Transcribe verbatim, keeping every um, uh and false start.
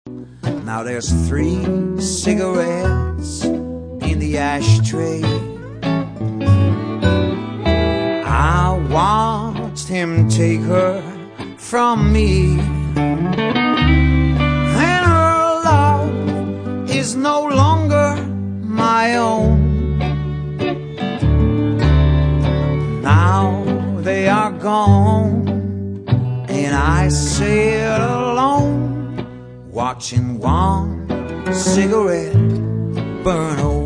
Now there's three cigarettes in the ashtray. I watched him take her from me, and her love is no longer my own. Now they are gone, and I sit alone, watching one cigarette burn away.